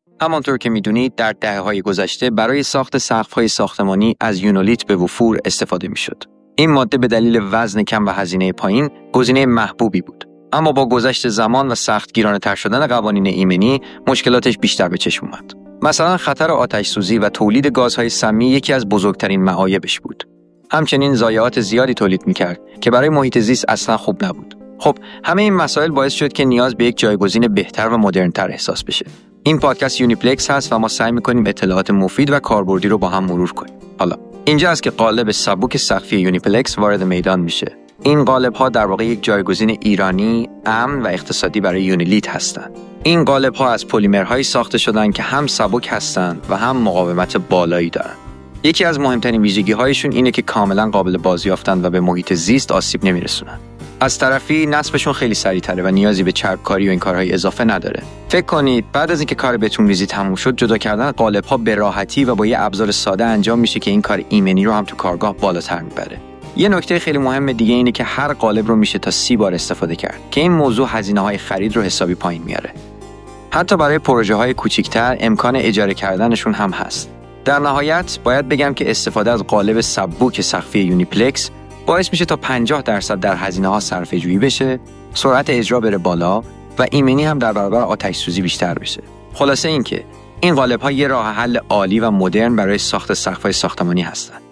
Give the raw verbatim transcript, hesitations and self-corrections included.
همانطور که میدونید در دهه‌های گذشته برای ساخت سقف‌های ساختمانی از یونولیت به وفور استفاده میشد. این ماده به دلیل وزن کم و هزینه پایین گزینه محبوبی بود. اما با گذشت زمان و سخت گیرانه‌تر شدن قوانین ایمنی مشکلاتش بیشتر به چشم اومد. مثلا خطر آتش سوزی و تولید گازهای سمی یکی از بزرگترین معایبش بود. همچنین ضایعات زیادی تولید می‌کرد که برای محیط زیست اصلا خوب نبود. خب همه این مسائل باعث شد که نیاز به یک جایگزین بهتر و مدرن‌تر احساس بشه. این پادکست یونیپلکس هست و ما سعی می‌کنیم اطلاعات مفید و کاربردی رو با هم مرور کنیم. حالا اینجا است که قالب سبک سقفی یونیپلکس وارد میدان میشه. این قالب‌ها در واقع یک جایگزین ایرانی، امن و اقتصادی برای یونیلیت هستند. این قالب‌ها از پلیمرهایی ساخته شدن که هم سبک هستند و هم مقاومت بالایی دارند. یکی از مهمترین ویژگی‌هایشون اینه که کاملا قابل بازیافتن و به محیط زیست آسیب نمی‌رسونن. از طرفی نصبشون خیلی سریع‌تره و نیازی به چربکاری و این کارهای اضافه نداره. فکر کنید بعد از اینکه کار بتون‌ریزی تموم شد، جدا کردن قالب‌ها به راحتی و با یه ابزار ساده انجام میشه که این کار ایمنی رو هم تو کارگاه بالاتر میبره. یه نکته خیلی مهم دیگه اینه که هر قالب رو میشه تا سی بار استفاده کرد که این موضوع هزینه‌های خرید رو حسابی پایین میاره. حتی برای پروژه‌های کوچیک‌تر امکان اجاره کردنشون هم هست. در نهایت باید بگم که استفاده از قالب سبک سقفی یونیپلکس باعث میشه تا پنجاه درصد در هزینه‌ها صرفه‌جویی بشه، سرعت اجرا بره بالا و ایمنی هم در برابر آتش سوزی بیشتر بشه. خلاصه اینکه این قالب‌ها یه راه حل عالی و مدرن برای ساخت سقف‌های ساختمانی هستند.